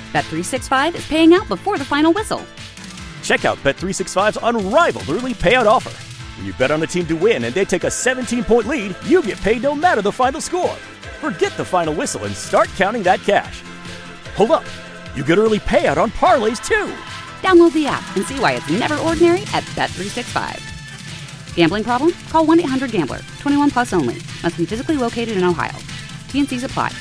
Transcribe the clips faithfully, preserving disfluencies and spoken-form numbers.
Bet three sixty-five is paying out before the final whistle. Check out Bet three sixty-five's unrivaled early payout offer. When you bet on a team to win and they take a seventeen-point lead, you get paid no matter the final score. Forget the final whistle and start counting that cash. Hold up. You get early payout on parlays, too. Download the app and see why it's never ordinary at Bet three sixty-five. Gambling problem? Call one eight hundred gambler. twenty-one plus only. Must be physically located in Ohio. T N Cs apply.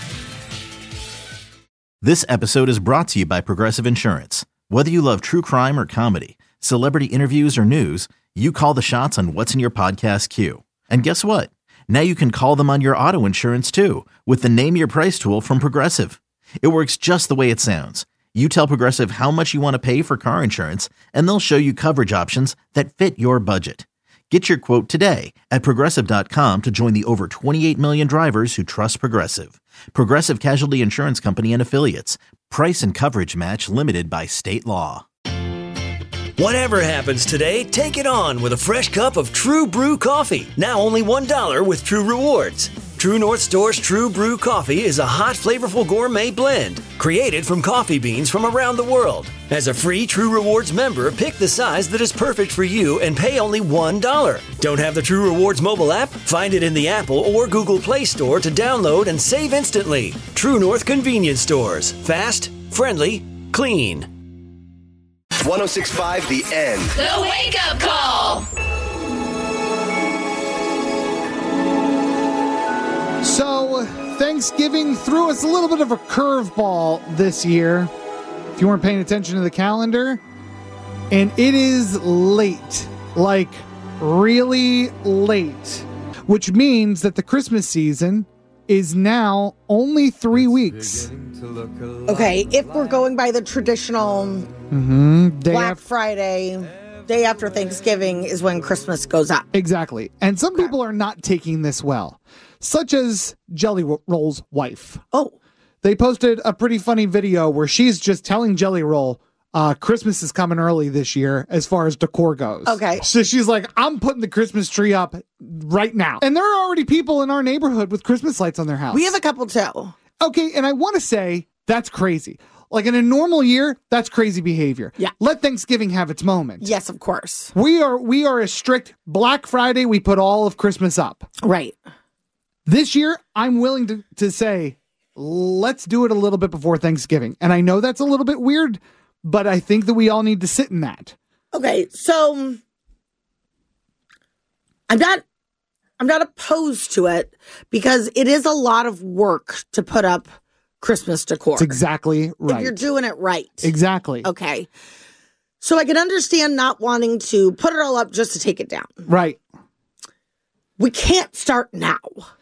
This episode is brought to you by Progressive Insurance. Whether you love true crime or comedy, celebrity interviews or news, you call the shots on what's in your podcast queue. And guess what? Now you can call them on your auto insurance too with the Name Your Price tool from Progressive. It works just the way it sounds. You tell Progressive how much you want to pay for car insurance, and they'll show you coverage options that fit your budget. Get your quote today at Progressive dot com to join the over twenty-eight million drivers who trust Progressive. Progressive Casualty Insurance Company and Affiliates. Price and coverage match limited by state law. Whatever happens today, take it on with a fresh cup of True Brew coffee. Now only one dollar with True Rewards. True North Store's True Brew coffee is a hot, flavorful gourmet blend created from coffee beans from around the world. As a free True Rewards member, pick the size that is perfect for you and pay only one dollar. Don't have the True Rewards mobile app? Find it in the Apple or Google Play Store to download and save instantly. True North Convenience Stores. Fast, friendly, clean. one oh six point five The End. The Wake Up Call. So, Thanksgiving threw us a little bit of a curveball this year, if you weren't paying attention to the calendar. And it is late, like really late, which means that the Christmas season is now only three weeks. Okay, if we're going by the traditional mm-hmm. Black after- Friday, day after Thanksgiving is when Christmas goes up. Exactly. And some okay. people are not taking this well, such as Jelly Roll's wife. Oh. They posted a pretty funny video where she's just telling Jelly Roll uh, Christmas is coming early this year as far as decor goes. Okay. So she's like, I'm putting the Christmas tree up right now. And there are already people in our neighborhood with Christmas lights on their house. We have a couple too. Okay, and I want to say that's crazy. Like in a normal year, that's crazy behavior. Yeah. Let Thanksgiving have its moment. Yes, of course. We are we are a strict Black Friday. We put all of Christmas up. Right. This year, I'm willing to, to say, let's do it a little bit before Thanksgiving. And I know that's a little bit weird, but I think that we all need to sit in that. Okay, so I'm not I'm not opposed to it because it is a lot of work to put up Christmas decor. That's exactly right. If you're doing it right. Exactly. Okay. So I can understand not wanting to put it all up just to take it down. Right. We can't start now.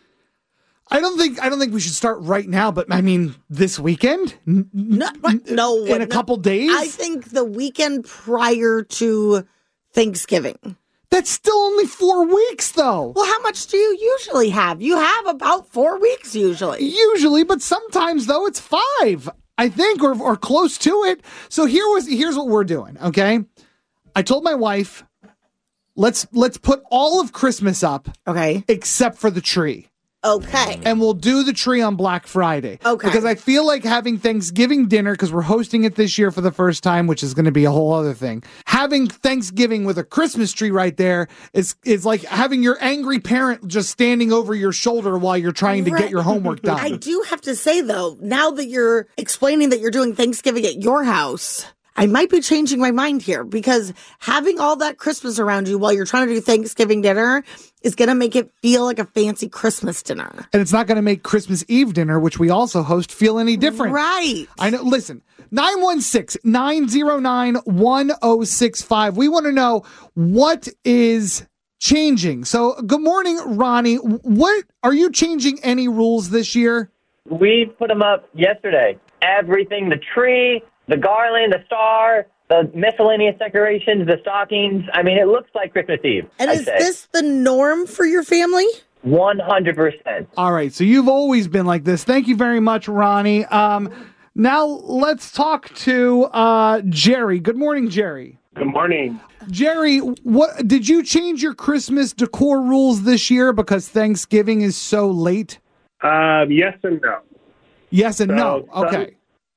I don't think I don't think we should start right now, but I mean this weekend? No, no in a no. couple days? I think the weekend prior to Thanksgiving. That's still only four weeks, though. Well, how much do you usually have? You have about four weeks usually. Usually, but sometimes, though, it's five, I think, or or close to it. So here was here's what we're doing, okay? I told my wife, let's let's put all of Christmas up, okay, except for the tree. Okay. And we'll do the tree on Black Friday. Okay. Because I feel like having Thanksgiving dinner, because we're hosting it this year for the first time, which is going to be a whole other thing. Having Thanksgiving with a Christmas tree right there is is like having your angry parent just standing over your shoulder while you're trying to right. get your homework done. I do have to say, though, now that you're explaining that you're doing Thanksgiving at your house, I might be changing my mind here because having all that Christmas around you while you're trying to do Thanksgiving dinner is going to make it feel like a fancy Christmas dinner. And it's not going to make Christmas Eve dinner, which we also host, feel any different. Right. I know. Listen, nine one six, nine oh nine, one oh six five. We want to know what is changing. So good morning, Ronnie. What are you changing any rules this year? We put them up yesterday. Everything, the tree, the garland, the star, the miscellaneous decorations, the stockings. I mean, it looks like Christmas Eve. And I'd is say. this the norm for your family? one hundred percent. All right. So you've always been like this. Thank you very much, Ronnie. Um, now let's talk to uh, Jerry. Good morning, Jerry. Good morning. Jerry, what did you change your Christmas decor rules this year because Thanksgiving is so late? Um, yes and no. Yes and So no. Okay.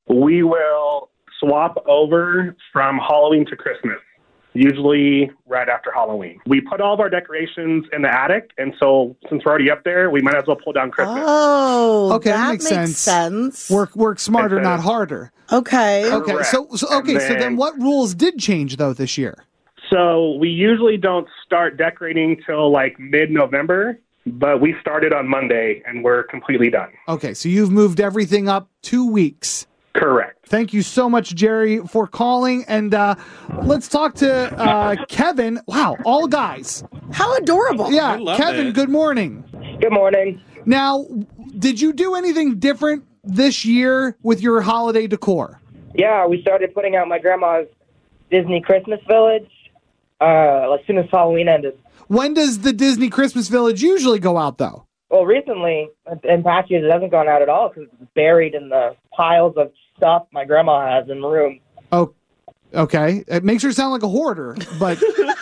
We will swap over from Halloween to Christmas, usually right after Halloween. We put all of our decorations in the attic, and so since we're already up there, we might as well pull down Christmas. Oh, Okay, that that makes makes, sense. sense. Work work smarter, Instead not of- harder. Okay. Okay, Correct. so, so okay, And so then then- what rules did change though this year? So we usually don't start decorating till like mid-November, but we started on Monday, and we're completely done. Okay, so you've moved everything up two weeks. Correct. Thank you so much, Jerry, for calling. And uh, let's talk to uh, Kevin. Wow, all guys. How adorable. Yeah, love Kevin, it. good morning. Good morning. Now, did you do anything different this year with your holiday decor? Yeah, we started putting out my grandma's Disney Christmas Village uh, as soon as Halloween ended. When does the Disney Christmas Village usually go out, though? Well, recently, in past years, it hasn't gone out at all because it's buried in the piles of stuff my grandma has in the room. Oh, okay. It makes her sound like a hoarder, but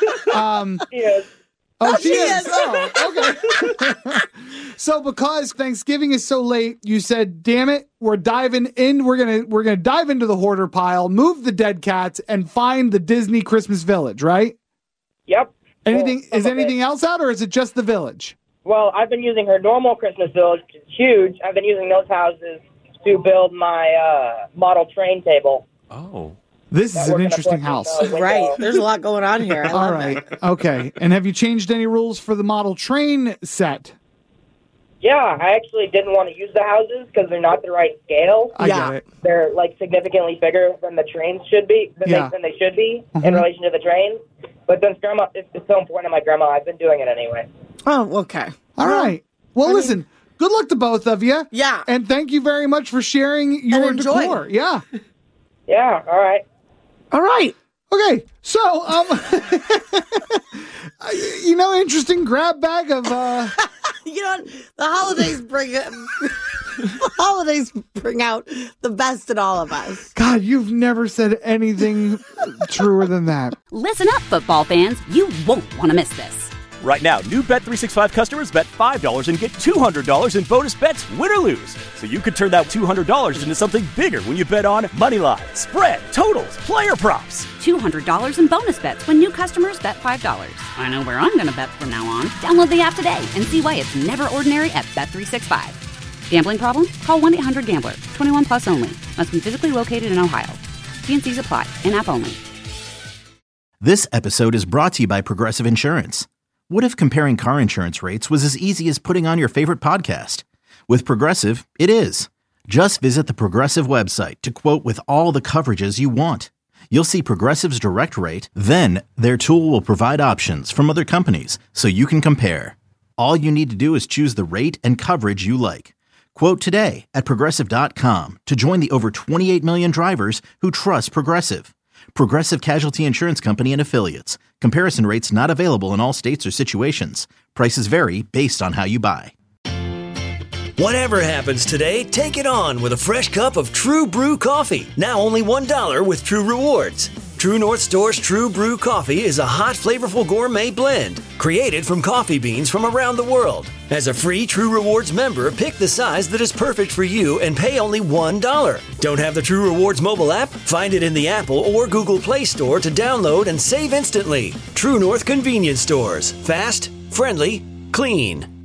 um, Yes. oh, she is. Oh, okay. So, because Thanksgiving is so late, you said, "Damn it, we're diving in. We're gonna we're gonna dive into the hoarder pile, move the dead cats, and find the Disney Christmas Village." Right? Yep. Anything Well, is some of it- anything else out, or is it just the village? Well, I've been using her normal Christmas Village, which is huge. I've been using those houses to build my uh, model train table. Oh. This that is we're an gonna interesting put in house. the window. Right. There's a lot going on here. I All love right. it. Okay. And have you changed any rules for the model train set? Yeah, I actually didn't want to use the houses because they're not the right scale. I Yeah. get it. They're like significantly bigger than the trains should be, than, Yeah. they, than they should be Mhm. in relation to the train. But since grandma, it's, it's so important to my grandma, I've been doing it anyway. Oh, okay. All right. Well, listen. Good luck to both of you. Yeah. And thank you very much for sharing your And enjoy. decor. Yeah. Yeah, all right. All right. Okay. So, um, you know, interesting grab bag of. Uh, You know, what? the holidays bring the holidays bring out the best in all of us. God, you've never said anything truer than that. Listen up, football fans. You won't want to miss this. Right now, new Bet three sixty-five customers bet five dollars and get two hundred dollars in bonus bets, win or lose. So you could turn that two hundred dollars into something bigger when you bet on money line, spread, totals, player props. two hundred dollars in bonus bets when new customers bet five dollars. I know where I'm going to bet from now on. Download the app today and see why it's never ordinary at Bet three sixty-five. Gambling problem? Call one eight hundred gambler. twenty-one plus only. Must be physically located in Ohio. T N Cs apply. In-app only. This episode is brought to you by Progressive Insurance. What if comparing car insurance rates was as easy as putting on your favorite podcast? With Progressive, it is. Just visit the Progressive website to quote with all the coverages you want. You'll see Progressive's direct rate, then their tool will provide options from other companies so you can compare. All you need to do is choose the rate and coverage you like. Quote today at Progressive dot com to join the over twenty-eight million drivers who trust Progressive. Progressive Casualty Insurance Company and Affiliates. Comparison rates not available in all states or situations. Prices vary based on how you buy. Whatever happens today, take it on with a fresh cup of True Brew coffee. Now only one dollar with True Rewards. True North Store's True Brew coffee is a hot, flavorful gourmet blend created from coffee beans from around the world. As a free True Rewards member, pick the size that is perfect for you and pay only one dollar. Don't have the True Rewards mobile app? Find it in the Apple or Google Play Store to download and save instantly. True North Convenience Stores. Fast, friendly, clean.